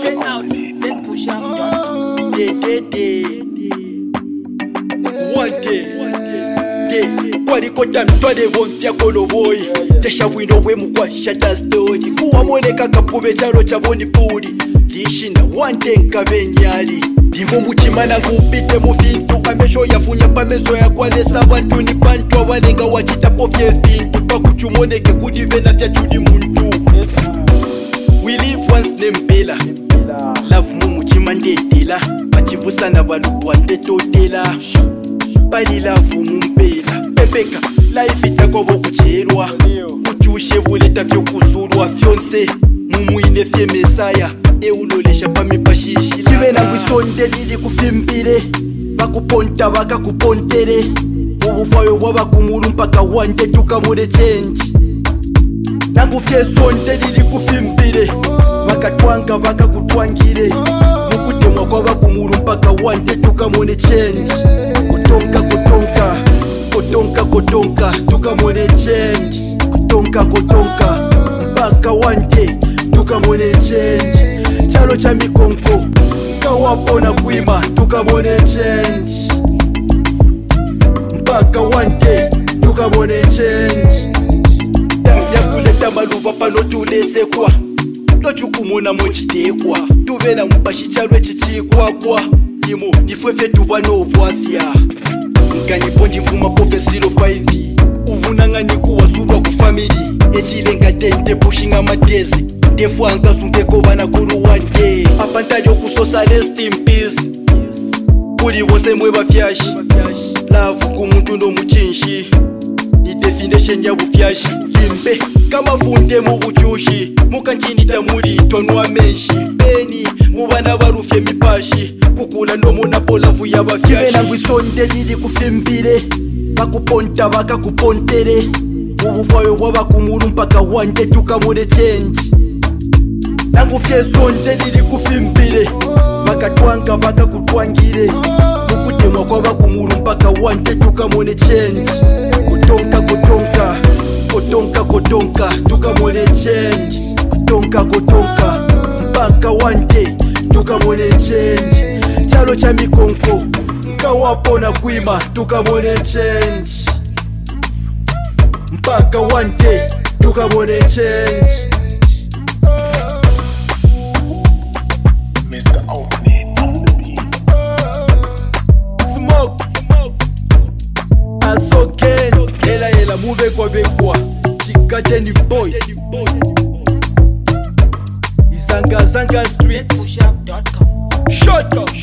Straight out, ZPushup.com. One day, kwalikota mtwale wompya koloboyi teshavwino wemukwa shata story kuwamoneka kapube chalo chaboni puli lishinda wante nkabenyali limbo muchimana ngupite mufintu amesho yafunya pameso yakwalesa bantu ni bantu abalenga wachitapo fyefintu pakuchumoneke kuti bena tyachudi muntu. We live once nempela love mumuchima ndetela bachibusana balupwa ndetotela bali love mumpela pepeka life itakobo kucherwa kuchushe buleta vyokusulwa fyonse mumuine fye mesaya eulolesha pamipashishi kibena ngwisonde lili kufimbile bakuponta bakakupontere ubufayo bwabakumulu mpaka wanje tukamule change nangufye sonde lili kufimbile bakatwanga bakakutwangile mukutemwa kwabakumulu mpaka wanje tukamule change kutonka tukamone change kutonka mpaka wanje tukamone change chalo cha mikonko kawapona kuima tukamone change mpaka wanje tukamone change yakuleta maluba pano tulesekwa lochukumona mochitekwa tubena mupashi chalo chichikwakwa imo nifwefe tubanobwafya nkaniponji mfuma pofe 05 uvunangani kuwasubwa kufamili echilenga tente pushing amadezi ndefu angasungeko bana kuru one day apantalyo kusosa rest in peace kuli wose mwe bafyashi love kumuntu ndo muchinshi ni definition ya bufyashi limbe kama funde mu buchushi mukantinita muri tonwa menshi beni mubana barufye mipashi kukula no monapolavu ya bafyashi bena ngwisonde lili kufimbile bakuponta bakakupontere ubufayo bwabakumulu mpaka wanje tukamule change nangufye sonde lili kufimbile bakatwanga bakakutwangile mukutemwa kwabakumulu mpaka wanje tukamule change kutonka tukamule change kutonka mpaka wanje tukamule change chalo cha mikonko kawapona kuima tukamone change mpaka wanje tukamone change. Mr. Opening on the beat. Smoke asoken ela mubekwa bekwa chikateni boy Zanga Street ZPushup.com. Shut up.